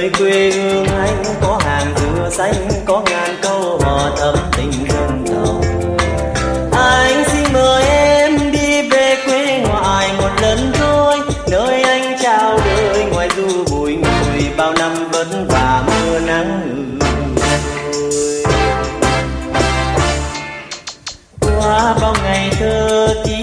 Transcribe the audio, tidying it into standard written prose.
nơi quê hương anh có hàng dừa xanh, có ngàn câu hò thắm tình dân tộc. Anh xin mời em đi về quê ngoại một lần thôi, nơi anh chào đời ngoài du bụi ngùi bao năm vất vả mưa nắng qua bao ngày thơ thì